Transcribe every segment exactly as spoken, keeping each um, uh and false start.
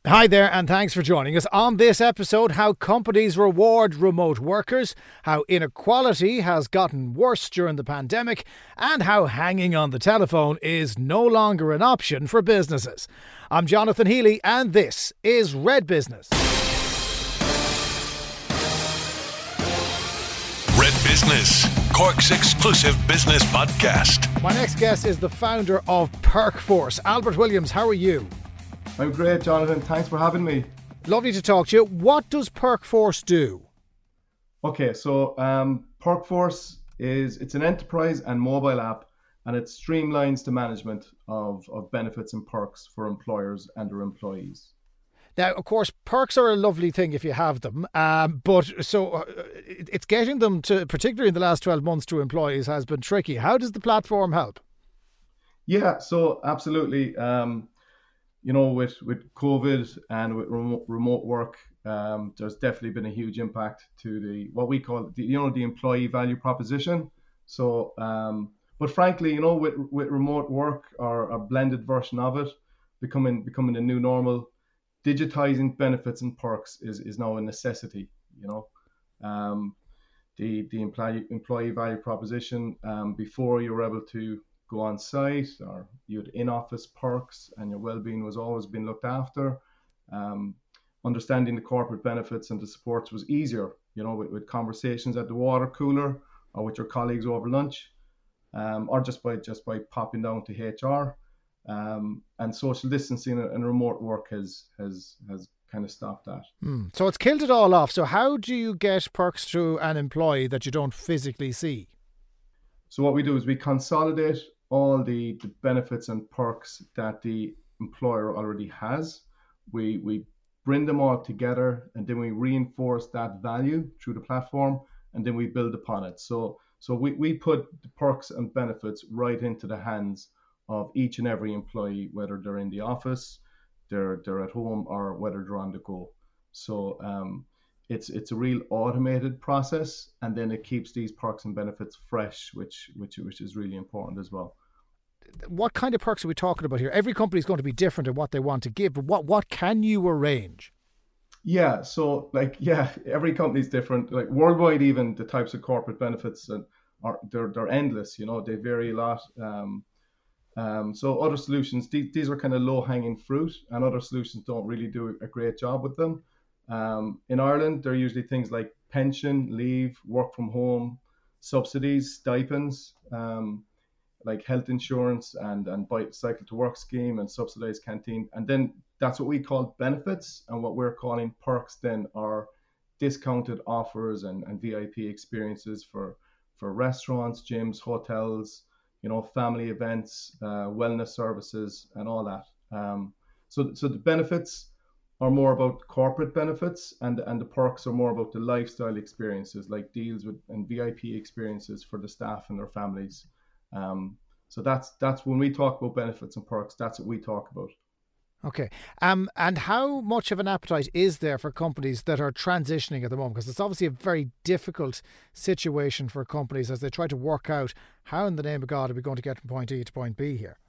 Hi there, and thanks for joining us. On this episode, how companies reward remote workers, how inequality has gotten worse during the pandemic, and how hanging on the telephone is no longer an option for businesses. I'm Jonathan Healy, and this is Red Business. Red Business, Cork's exclusive business podcast. My next guest is the founder of Perkforce. Albert Williams, how are you? I'm great, Jonathan. Thanks for having me. Lovely to talk to you. What does Perkforce do? Okay, so um, Perkforce is it's an enterprise and mobile app, and it streamlines the management of, of benefits and perks for employers and their employees. Now, of course, perks are a lovely thing if you have them, um, but so uh, it's getting them to, particularly in the last twelve months, to employees has been tricky. How does the platform help? Yeah, so absolutely. Um, you know, with, with COVID and with remote, remote work, um, there's definitely been a huge impact to the what we call the, you know, the employee value proposition. So, um, but frankly, you know, with with remote work or a blended version of it becoming becoming the new normal, digitizing benefits and perks is, is now a necessity. You know, um, the the employee employee value proposition, um, before you were able to go on site or you had in-office perks and your well-being was always being looked after. Um, understanding the corporate benefits and the supports was easier, you know, with, with conversations at the water cooler or with your colleagues over lunch, um, or just by just by popping down to H R. Um, and social distancing and remote work has has has kind of stopped that. Mm. So it's killed it all off. So how do you get perks to an employee that you don't physically see? So what we do is we consolidate all the, the benefits and perks that the employer already has. We we bring them all together, and then we reinforce that value through the platform, and then we build upon it. So so we, we put the perks and benefits right into the hands of each and every employee, whether they're in the office, they're they're at home, or whether they're on the go. So um, it's it's a real automated process, and then it keeps these perks and benefits fresh, which which which is really important as well. What kind of perks are we talking about here? Every company is going to be different in what they want to give, but what what can you arrange? Yeah, so like yeah, every company is different. Like worldwide, even the types of corporate benefits and are they're they're endless. You know, they vary a lot. Um, Um, so other solutions, these, these are kind of low-hanging fruit, and other solutions don't really do a great job with them. Um, in Ireland, they're usually things like pension, leave, work from home, subsidies, stipends, um, like health insurance and, and bike cycle to work scheme and subsidized canteen. And then that's what we call benefits, and what we're calling perks then are discounted offers and, and V I P experiences for, for restaurants, gyms, hotels, you know, family events, uh, wellness services, and all that. Um, so, so the benefits are more about corporate benefits, and and the perks are more about the lifestyle experiences, like deals with and V I P experiences for the staff and their families. Um, so that's that's when we talk about benefits and perks. That's what we talk about. Okay. Um, and how much of an appetite is there for companies that are transitioning at the moment? Because it's obviously a very difficult situation for companies as they try to work out how in the name of God are we going to get from point A to point B here?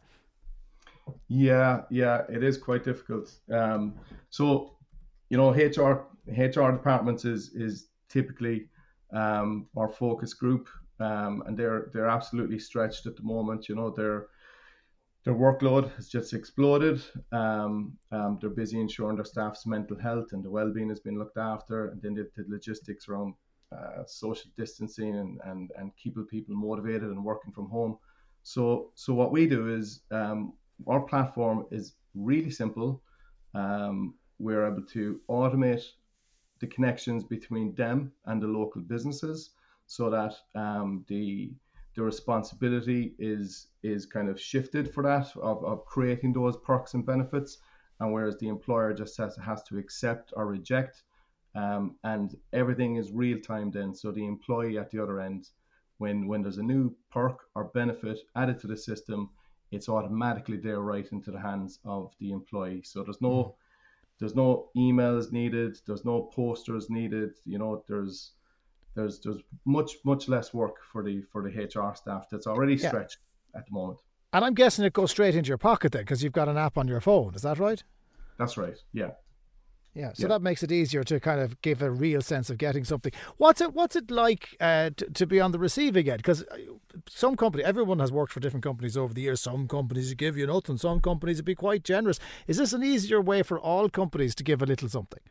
Yeah, yeah, it is quite difficult. Um, so, you know, H R H R departments is is typically um, our focus group, um, and they're they're absolutely stretched at the moment. You know, they're Their workload has just exploded. Um, um, they're busy ensuring their staff's mental health and the well-being has been looked after, and then the, the logistics around uh, social distancing and, and, and keeping people motivated and working from home. So so what we do is um, our platform is really simple. Um, we're able to automate the connections between them and the local businesses, so that um, the the responsibility is is kind of shifted for that of, of creating those perks and benefits, and whereas the employer just has, has to accept or reject, um, and everything is real time then. So the employee at the other end, when when there's a new perk or benefit added to the system, it's automatically there right into the hands of the employee. So there's no mm. there's no emails needed, there's no posters needed, you know, there's There's there's much much less work for the for the H R staff that's already Yeah. stretched at the moment. And I'm guessing it goes straight into your pocket then, because you've got an app on your phone. Is that right? That's right. Yeah. Yeah, so Yeah. that makes it easier to kind of give a real sense of getting something. What's it What's it like uh, to, to be on the receiving end? Because some company, everyone has worked for different companies over the years. Some companies give you nothing. Some companies would be quite generous. Is this an easier way for all companies to give a little something?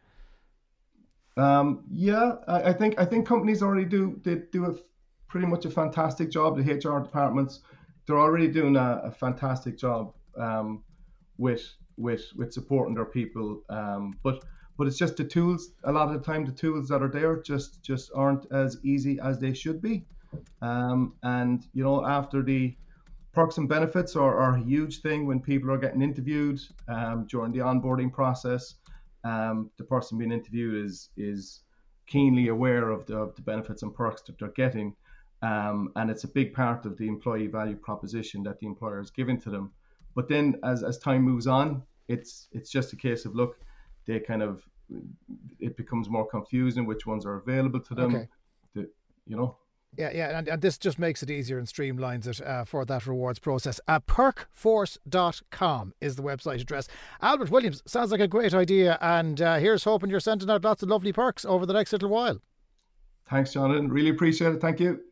Um, yeah, I, I think I think companies already do they do a pretty much a fantastic job. The H R departments, they're already doing a, a fantastic job um, with with with supporting their people. Um, but but it's just the tools. A lot of the time, the tools that are there just just aren't as easy as they should be. Um, and you know, after the perks and benefits are, are a huge thing when people are getting interviewed um, during the onboarding process. Um, the person being interviewed is is keenly aware of the, of the benefits and perks that they're getting, um, and it's a big part of the employee value proposition that the employer is giving to them. But then, as as time moves on, it's it's just a case of look, they kind of it becomes more confusing which ones are available to them. Okay. The, you know. Yeah, yeah, and, and this just makes it easier and streamlines it uh, for that rewards process. Uh, perk force dot com is the website address. Albert Williams, sounds like a great idea, and uh, here's hoping you're sending out lots of lovely perks over the next little while. Thanks, Jonathan. Really appreciate it. Thank you.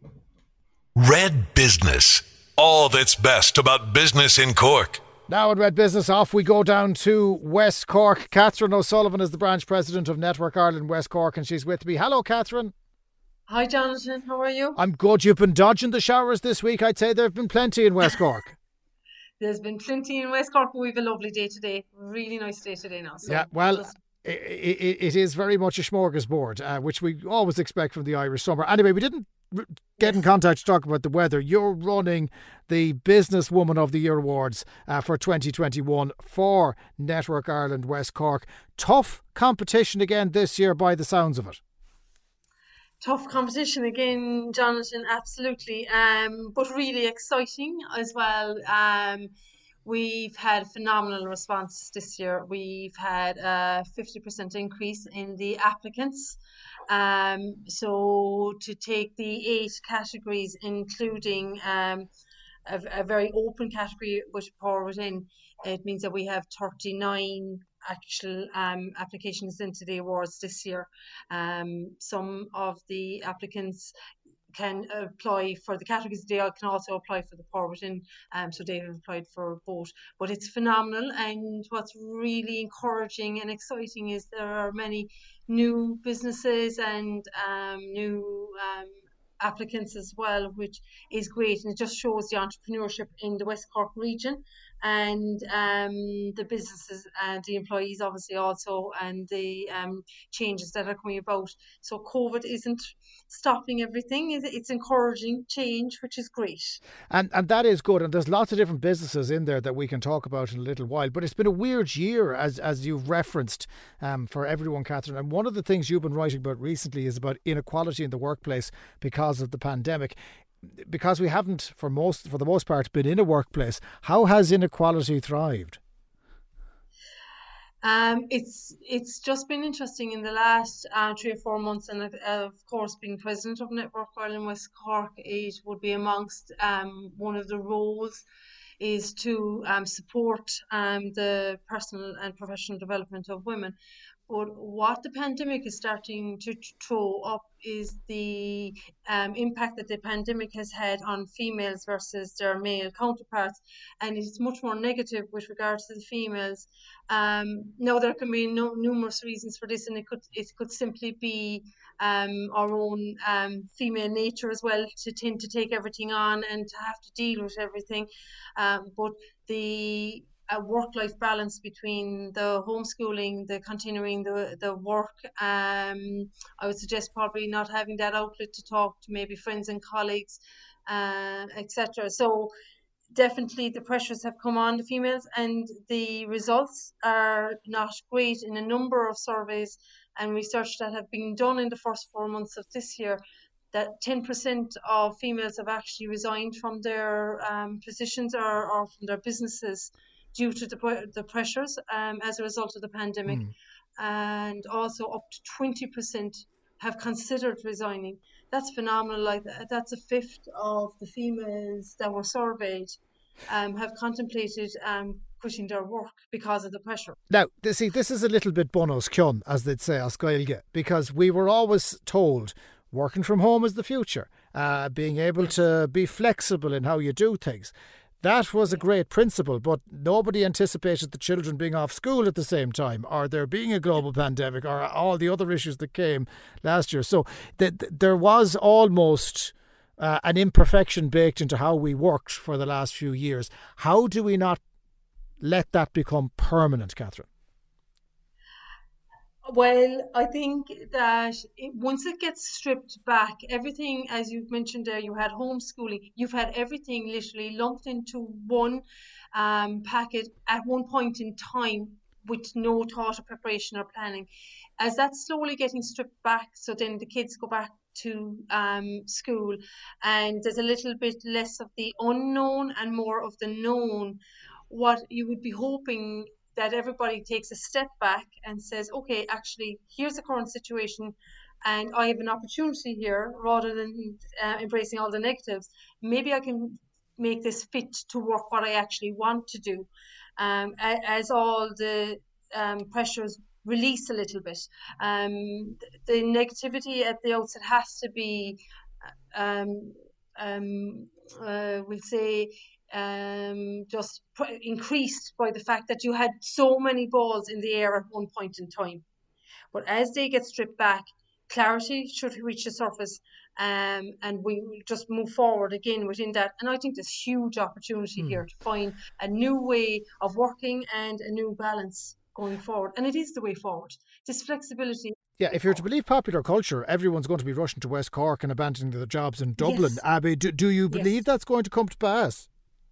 Red Business. All that's best about business in Cork. Now in Red Business, off we go down to West Cork. Catherine O'Sullivan is the branch president of Network Ireland West Cork, and she's with me. Hello, Catherine. Hi, Jonathan. How are you? I'm good. You've been dodging the showers this week. I'd say there have been plenty in West Cork. There's been plenty in West Cork, but we've a lovely day today. Really nice day today now. So yeah, well, just... it, it, it is very much a smorgasbord, uh, which we always expect from the Irish summer. Anyway, we didn't get in contact to talk about the weather. You're running the Businesswoman of the Year Awards uh, for twenty twenty-one for Network Ireland West Cork. Tough competition again this year by the sounds of it. Tough competition again, Jonathan, absolutely. Um, but really exciting as well. Um, we've had phenomenal response this year. We've had a fifty percent increase in the applicants. Um, so to take the eight categories, including um, a, a very open category with Power Within, it means that we have thirty-nine actual um, applications into the awards this year. Um, some of the applicants can apply for the categories. They can also apply for the Power Within, um, so they've applied for both. But it's phenomenal, and what's really encouraging and exciting is there are many new businesses and um, new um, applicants as well, which is great, and it just shows the entrepreneurship in the West Cork region, and um, the businesses and the employees obviously also, and the um, changes that are coming about. So COVID isn't stopping everything, it's encouraging change, which is great. And and that is good, and there's lots of different businesses in there that we can talk about in a little while, but it's been a weird year, as as you've referenced, um, for everyone, Catherine. And one of the things you've been writing about recently is about inequality in the workplace because of the pandemic. Because we haven't, for most for the most part, been in a workplace, how has inequality thrived? Um, it's it's just been interesting in the last uh, three or four months, and uh, of course, being president of Network Ireland West Cork, it would be amongst um, one of the roles is to um, support um, the personal and professional development of women. But what the pandemic is starting to throw up is the um, impact that the pandemic has had on females versus their male counterparts, and it's much more negative with regards to the females. Um, now there can be no, numerous reasons for this, and it could it could simply be um, our own um, female nature as well, to tend to take everything on and to have to deal with everything. Um, but the a work-life balance between the homeschooling, the continuing the the work. Um, I would suggest probably not having that outlet to talk to maybe friends and colleagues, uh, et cetera. So definitely the pressures have come on the females, and the results are not great in a number of surveys and research that have been done in the first four months of this year. That ten percent of females have actually resigned from their um, positions or, or from their businesses due to the, the pressures um, as a result of the pandemic. Mm. And also up to twenty percent have considered resigning. That's phenomenal. Like that's a fifth of the females that were surveyed um, have contemplated um, quitting their work because of the pressure. Now, see, this is a little bit bonus cion, as they'd say, as Gaeilge, because we were always told working from home is the future, uh, being able to be flexible in how you do things. That was a great principle, but nobody anticipated the children being off school at the same time, or there being a global pandemic, or all the other issues that came last year. So th- th- there was almost uh, an imperfection baked into how we worked for the last few years. How do we not let that become permanent, Catherine? Well, I think that it, once it gets stripped back, everything, as you've mentioned there, you had homeschooling, you've had everything literally lumped into one um, packet at one point in time with no thought of preparation or planning. As that's slowly getting stripped back, so then the kids go back to um, school and there's a little bit less of the unknown and more of the known. What you would be hoping that everybody takes a step back and says, okay, actually, here's the current situation, and I have an opportunity here rather than uh, embracing all the negatives. Maybe I can make this fit to work what I actually want to do. Um, as all the um, pressures release a little bit. Um, the negativity at the outset has to be, um, um, uh, we'll say, um, just increased by the fact that you had so many balls in the air at one point in time. But as they get stripped back, clarity should reach the surface, um, and we will just move forward again within that. And I think there's huge opportunity mm. here to find a new way of working and a new balance going forward. And it is the way forward. This flexibility. Yeah, if you're to believe popular culture, everyone's going to be rushing to West Cork and abandoning their jobs in Dublin. Yes. Abby, do, do you believe yes. that's going to come to pass?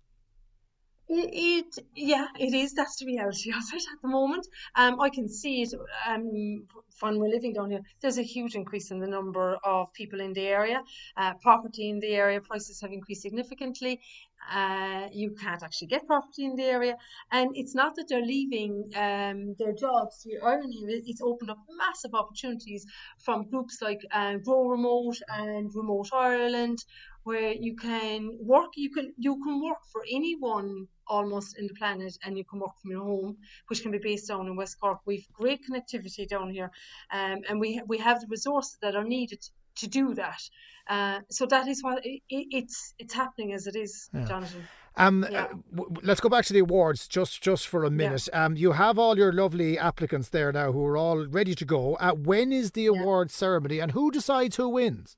It, it yeah, it is. That's the reality of it at the moment. Um, I can see it um, when we're living down here. There's a huge increase in the number of people in the area. Uh, property in the area, prices have increased significantly. Uh, you can't actually get property in the area. And it's not that they're leaving um, their jobs. The irony of it, it's opened up massive opportunities from groups like uh, Grow Remote and Remote Ireland, where you can work, you can you can work for anyone almost in the planet, and you can work from your home, which can be based down in West Cork. We've great connectivity down here, um, and we we have the resources that are needed to do that. Uh, so that is what it, it's it's happening as it is, yeah. Jonathan. Um, yeah. uh, w- let's go back to the awards just, just for a minute. Yeah. Um, you have all your lovely applicants there now who are all ready to go. Uh, when is the award yeah. ceremony, and who decides who wins?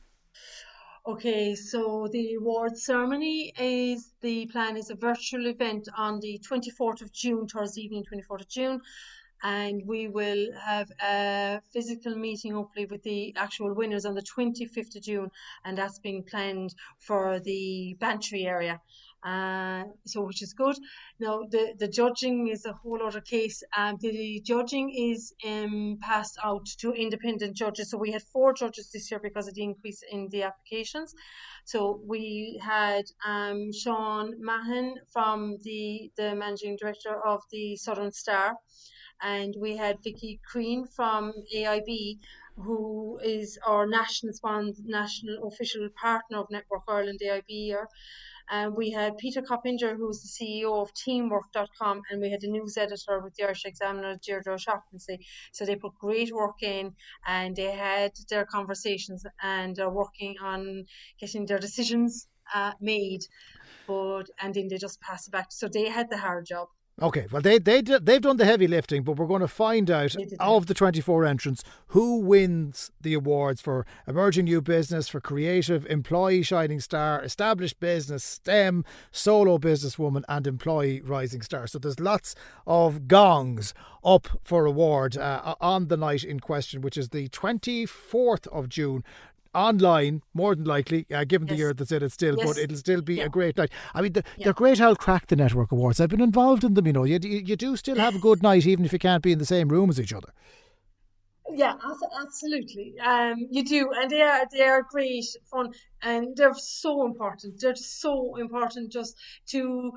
Okay, so the award ceremony is, the plan is a virtual event on the twenty-fourth of June, Thursday evening, twenty-fourth of June. And we will have a physical meeting, hopefully, with the actual winners on the twenty-fifth of June. And that's being planned for the Bantry area. Uh, so which is good. Now the, the judging is a whole other case. Um, the judging is um, passed out to independent judges. So we had four judges this year because of the increase in the applications. So we had um, Sean Mahan from the, the managing director of the Southern Star, and we had Vicky Crean from A I B, who is our national sponsor, national official partner of Network Ireland A I B here. And we had Peter Coppinger, who's the C E O of teamwork dot com, and we had a news editor with the Irish Examiner, Deirdre O'Shaughnessy. So they put great work in, and they had their conversations and are working on getting their decisions uh, made. But and then they just pass it back. So they had the hard job. Okay, well, they, they, they've done the heavy lifting, but we're going to find out of the twenty-four entrants who wins the awards for Emerging New Business, for Creative, Employee Shining Star, Established Business, STEM, Solo Businesswoman and Employee Rising Star. So there's lots of gongs up for award uh, on the night in question, which is the twenty-fourth of June. Online, more than likely, uh, given yes. the year that's in it still, yes. but it'll still be yeah. a great night. I mean, the, yeah. they're great old Crack the Network Awards. I've been involved in them, you know. You, you, you do still have a good night, even if you can't be in the same room as each other. Yeah, absolutely. Um, you do, and they are they are great fun, and they're so important. They're so important just to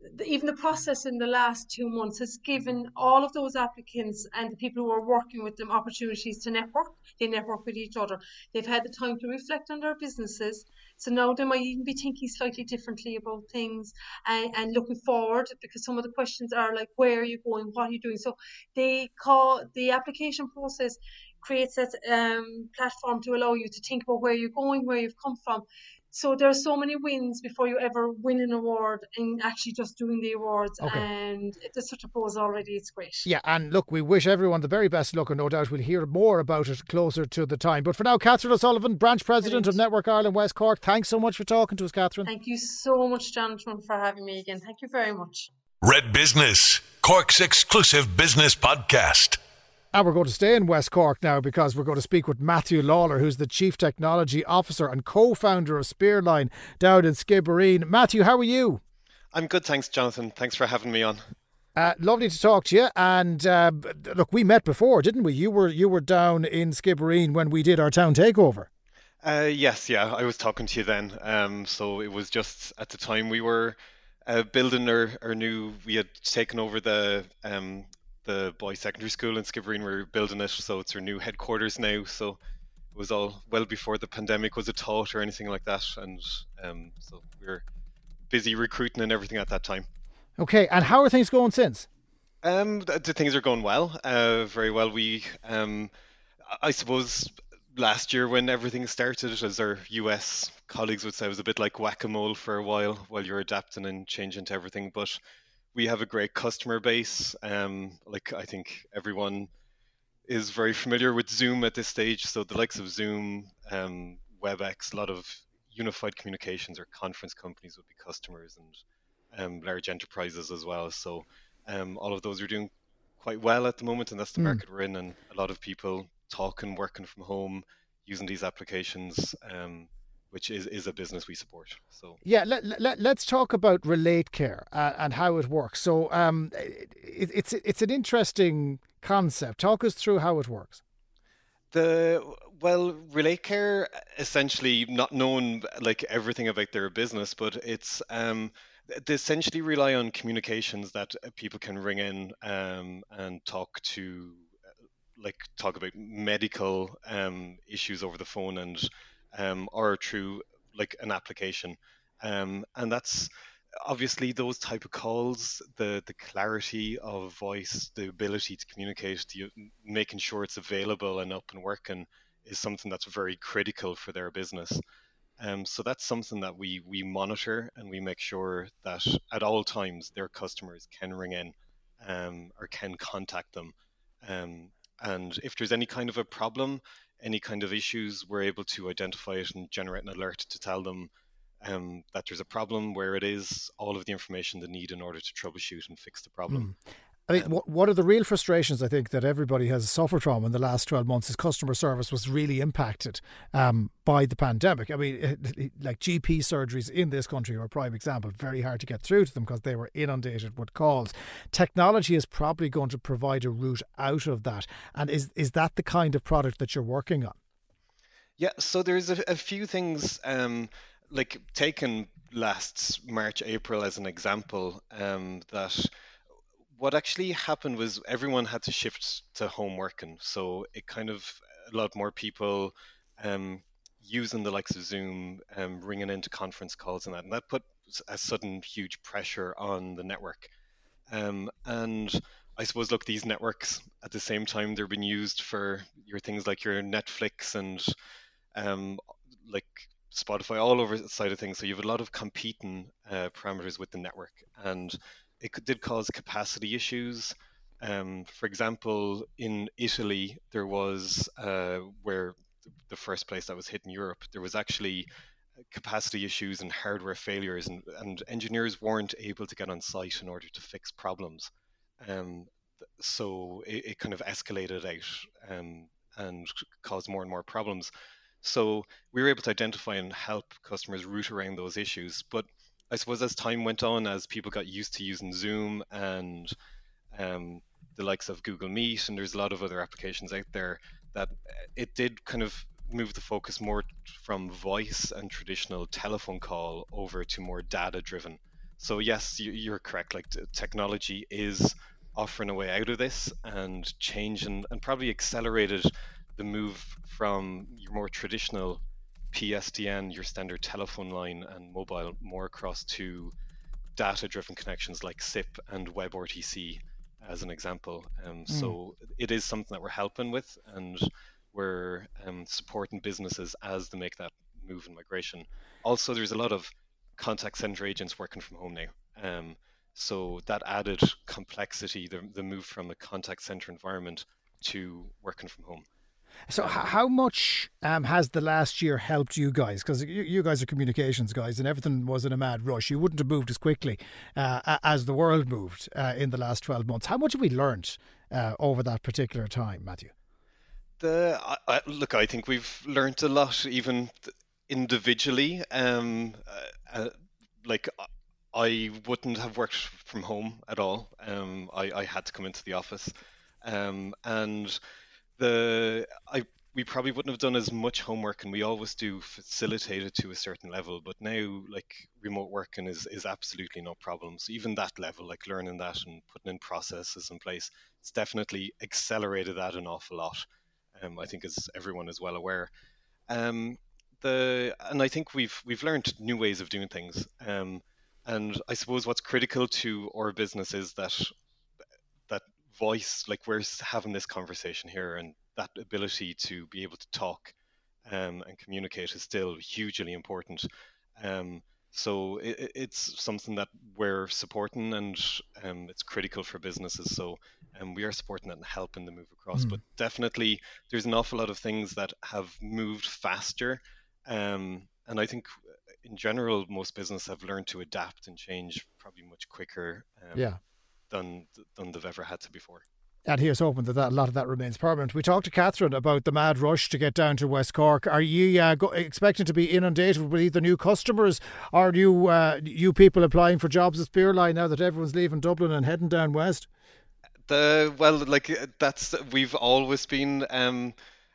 even the process in the last two months has given all of those applicants and the people who are working with them opportunities to network. They network with each other. They've had the time to reflect on their businesses. So now they might even be thinking slightly differently about things and, and looking forward, because some of the questions are like, where are you going? What are you doing? So they call the application process creates that um, platform to allow you to think about where you're going, where you've come from. So there are so many wins before you ever win an award, and actually just doing the awards. Okay. And there's such a pose already. It's great. Yeah, and look, we wish everyone the very best luck, and no doubt we'll hear more about it closer to the time. But for now, Catherine O'Sullivan, Branch President Brilliant. of Network Ireland West Cork, thanks so much for talking to us, Catherine. Thank you so much, Jonathan, for having me again. Thank you very much. Red Business, Cork's exclusive business podcast. And we're going to stay in West Cork now, because we're going to speak with Matthew Lawler, who's the Chief Technology Officer and co-founder of Spearline down in Skibbereen. Matthew, how are you? I'm good, thanks, Jonathan. Thanks for having me on. Uh, lovely to talk to you. And uh, look, we met before, didn't we? You were you were down in Skibbereen when we did our town takeover. Uh, yes, yeah, I was talking to you then. Um, so it was just at the time we were uh, building our, our new. We had taken over the. Um, the boys secondary school in Skibbereen. We were building it, so it's our new headquarters now. So it was all well before the pandemic was a thought or anything like that, and um, so we were busy recruiting and everything at that time. Okay, and how are things going since? Um, the, the things are going well, uh, very well. We, um, I suppose, last year when everything started, as our U S colleagues would say, it was a bit like whack-a-mole for a while while you're adapting and changing to everything, but we have a great customer base. Um, like I think everyone is very familiar with Zoom at this stage. So the likes of Zoom, um, WebEx, a lot of unified communications or conference companies would be customers, and um, large enterprises as well. So um, all of those are doing quite well at the moment, and that's the mm. market we're in. And a lot of people talking, working from home, using these applications. Um, which is, is a business we support. So yeah, let, let, let's talk about RelateCare uh, and how it works. So um, it, it's it's an interesting concept. Talk us through how it works. The well, RelateCare, essentially not knowing like everything about their business, but it's um, they essentially rely on communications that people can ring in um, and talk to, like talk about medical um, issues over the phone and. Um, or through like an application, um, and that's obviously those type of calls. The the clarity of voice, the ability to communicate, the, making sure it's available and up and working is something that's very critical for their business. Um, so that's something that we we monitor, and we make sure that at all times their customers can ring in um, or can contact them, um, and if there's any kind of a problem, any kind of issues, we're able to identify it and generate an alert to tell them um, that there's a problem, where it is, all of the information they need in order to troubleshoot and fix the problem. Mm. I mean, um, what, what are the real frustrations I think that everybody has suffered from in the last twelve months is customer service was really impacted um, by the pandemic. I mean, it, it, like G P surgeries in this country are a prime example. Very hard to get through to them because they were inundated with calls. Technology is probably going to provide a route out of that. And is, is that the kind of product that you're working on? Yeah, so there's a, a few things, um, like taken last March, April as an example, um, that what actually happened was everyone had to shift to home working. So it kind of, a lot more people um, using the likes of Zoom, um, ringing into conference calls and that, and that put a sudden huge pressure on the network. Um, and I suppose, look, these networks at the same time, they're being used for your things like your Netflix and um, like Spotify, all over the side of things. So you have a lot of competing uh, parameters with the network, and it did cause capacity issues. Um, for example, in Italy, there was uh, where the first place that was hit in Europe, there was actually capacity issues and hardware failures, and, and engineers weren't able to get on site in order to fix problems. Um, so it, it kind of escalated out um, and caused more and more problems. So we were able to identify and help customers route around those issues. But I suppose as time went on, as people got used to using Zoom and um, the likes of Google Meet, and there's a lot of other applications out there, that it did kind of move the focus more from voice and traditional telephone call over to more data driven. So yes, you're correct. Like technology is offering a way out of this and change and, and probably accelerated the move from your more traditional P S T N, your standard telephone line and mobile, more across to data-driven connections like S I P and WebRTC as an example. Um, mm. So it is something that we're helping with, and we're um, supporting businesses as they make that move and migration. Also, there's a lot of contact center agents working from home now. Um, so that added complexity, the, the move from a contact center environment to working from home. So um, how much um, has the last year helped you guys? Because you, you guys are communications guys and everything was in a mad rush. You wouldn't have moved as quickly uh, as the world moved uh, in the last twelve months. How much have we learned uh, over that particular time, Matthew? The I, I, Look, I think we've learned a lot, even individually. Um, uh, uh, like I wouldn't have worked from home at all. Um, I, I had to come into the office, um, and the I we probably wouldn't have done as much homework, and we always do facilitate it to a certain level. But now, like remote working is is absolutely no problem. So even that level, like learning that and putting in processes in place, it's definitely accelerated that an awful lot. Um, I think as everyone is well aware. Um, the and I think we've we've learned new ways of doing things. Um, and I suppose what's critical to our business is that that voice, like we're having this conversation here, and that ability to be able to talk um, and communicate is still hugely important. Um, so it, it's something that we're supporting, and um, it's critical for businesses. So um, we are supporting it and helping the move across. Mm. But definitely, there's an awful lot of things that have moved faster. Um, and I think in general, most businesses have learned to adapt and change probably much quicker um, yeah. than than they've ever had to before. And here's hoping that, that a lot of that remains permanent. We talked to Catherine about the mad rush to get down to West Cork. Are you uh, go, expecting to be inundated with either new customers or new uh, you people applying for jobs at Spearline now that everyone's leaving Dublin and heading down west? The well, like that's we've always been. Um,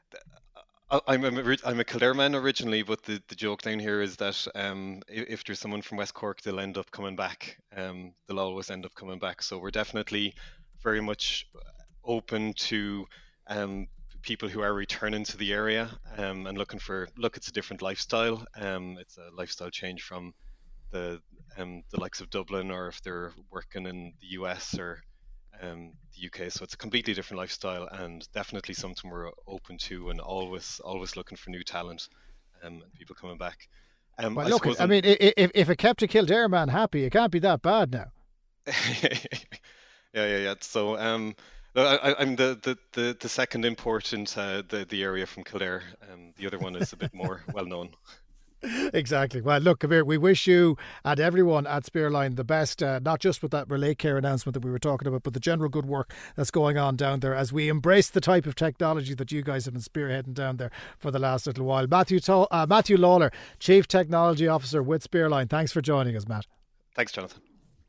I'm a, I'm a Kildare man originally, but the, the joke down here is that um, if there's someone from West Cork, they'll end up coming back. Um, they'll always end up coming back. So we're definitely very much open to um, people who are returning to the area um, and looking for, look, it's a different lifestyle. Um, it's a lifestyle change from the um, the likes of Dublin, or if they're working in the U S or um, the U K. So it's a completely different lifestyle, and definitely something we're open to, and always always looking for new talent um, and people coming back. Um, well, I look, I mean, if, if it kept a Kildare man happy, it can't be that bad now. yeah, yeah, yeah. So um, I, I'm the, the, the, the second import into the, the area from Kildare. Um, the other one is a bit more well known. Exactly. Well, look, Kabir, we wish you and everyone at Spearline the best, uh, not just with that Relate Care announcement that we were talking about, but the general good work that's going on down there as we embrace the type of technology that you guys have been spearheading down there for the last little while. Matthew to- uh, Matthew Lawler, Chief Technology Officer with Spearline. Thanks for joining us, Matt. Thanks, Jonathan.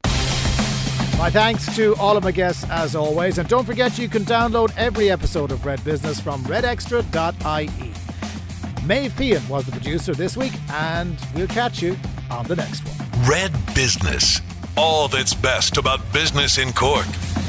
My thanks to all of my guests as always. And don't forget you can download every episode of Red Business from red extra dot I E. Maeve Fian was the producer this week, and we'll catch you on the next one. Red Business. All that's best about business in Cork.